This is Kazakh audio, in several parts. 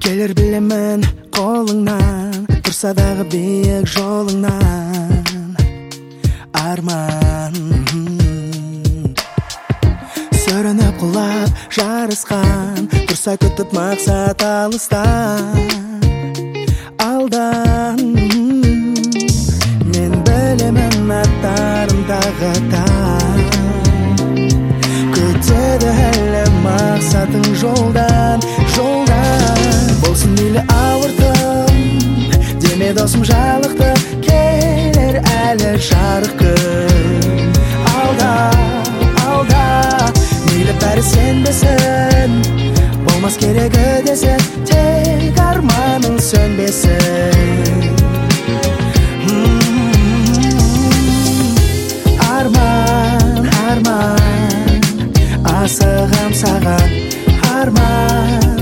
келер білемін қолыңнан, тұрса дағы биік жолыңнан арман. Сүрініп құлап жарысқан, тұрса күтіп мақсат алыстан алдан. Мен білемін аттарын тағы таң, күтеді әлі мақсатың жолдан. Болсын мейлі ауыртым, деме досым жалықты, келер әлі жарық күн алда. Мейлі бәрі сенбесін, болмас керегі десін, тек арманың сөнбесін. Арман, асығам саған, арман.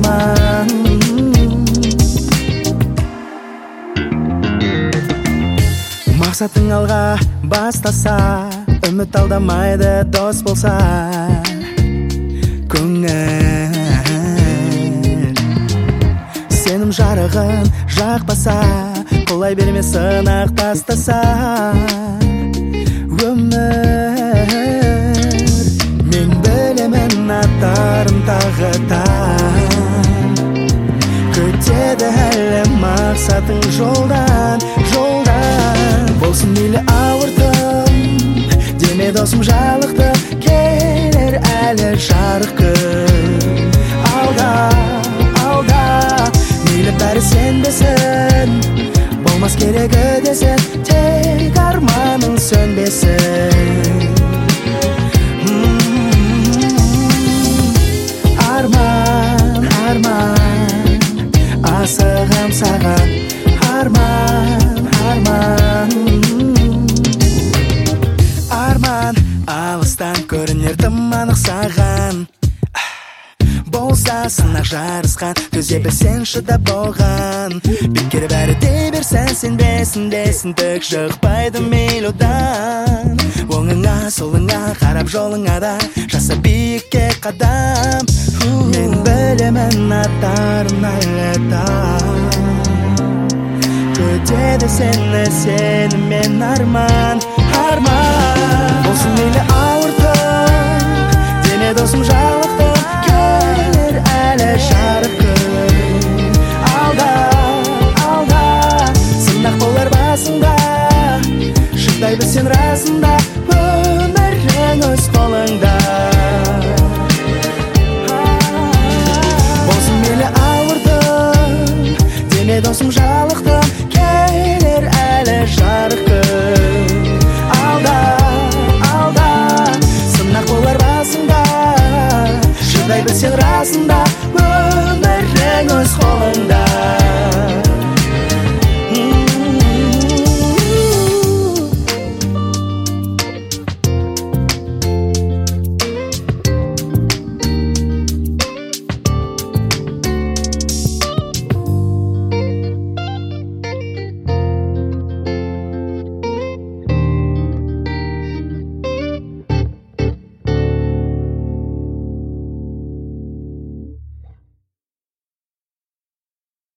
Мақсатың алға бастаса, үміт алдамайды дос болса көңіл. Сенім жарығын жақпаса, қолай берме сынақ тастаса өмір. Мен білемін аттарын тағы таң, күтеді әлі мақсатың жолдан. Болсын мейлі ауыртым, деме досым жалықты, келер әлі жарық күн алда. Мейлі бәрі сенбесін, болмас керегі десін, тек арманың сөнбесін. Арман, асығам саған, арман, алыстан көрінер тым анық саған. Болса сынақ жарысқан, төзе білсең шыдап болған. Бекер бәрі дей берсән сенбесін, түк шықпайды мейлі одан. Оңыңа солыңа қарап жолыңа да жаса биікке қадам. Мен білемін аттарын әлі таң, күтеді сені сеніммен арман. Болсын мейлі